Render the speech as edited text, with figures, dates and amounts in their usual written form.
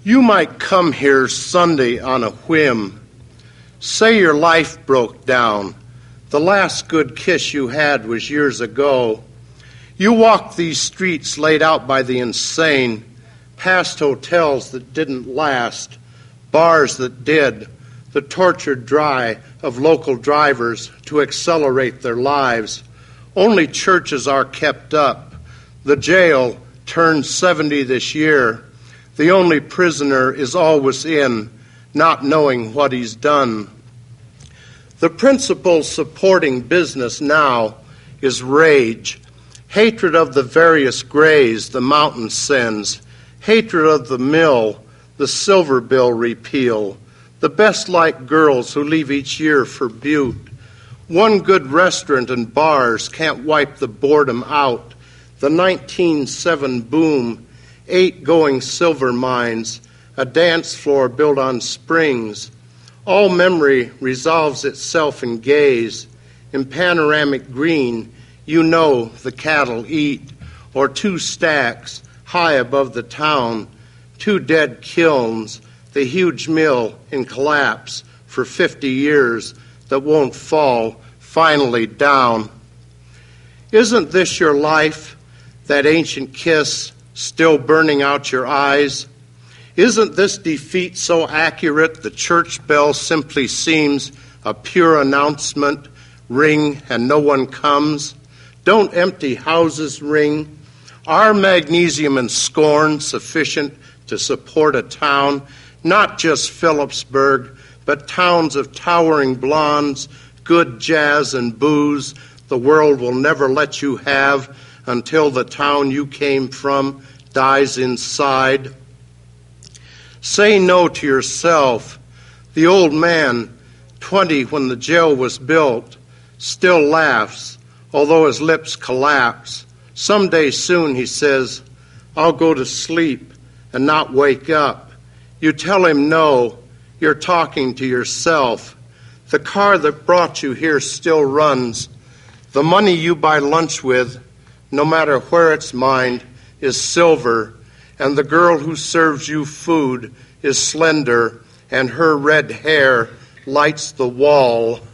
You might come here Sunday on a whim. Say your life broke down. The last good kiss you had was years ago. You walk these streets laid out by the insane, past hotels that didn't last, bars that did, the tortured dry of local drivers to accelerate their lives. Only churches are kept up. The jail turned 70 this year. The only prisoner is always in, not knowing what he's done. The principle supporting business now is rage, hatred of the various grays the mountain sends, hatred of the mill, the silver bill repeal, the best-liked girls who leave each year for Butte. One good restaurant and bars can't wipe the boredom out. The 1907 boom, 8 going silver mines, a dance floor built on springs. All memory resolves itself in gaze. In panoramic green, you know the cattle eat, or 2 stacks high above the town, 2 dead kilns, the huge mill in collapse for 50 years that won't fall finally down. Isn't this your life, that ancient kiss still burning out your eyes? Isn't this defeat so accurate the church bell simply seems a pure announcement, ring and no one comes? Don't empty houses ring? Are magnesium and scorn sufficient to support a town, not just Phillipsburg, but towns of towering blondes, good jazz and booze the world will never let you have until the town you came from dies inside? Say no to yourself. The old man, 20 when the jail was built, still laughs, although his lips collapse. Someday soon, he says, I'll go to sleep and not wake up. You tell him no, you're talking to yourself. The car that brought you here still runs. The money you buy lunch with, no matter where it's mined, is silver, and the girl who serves you food is slender, and her red hair lights the wall.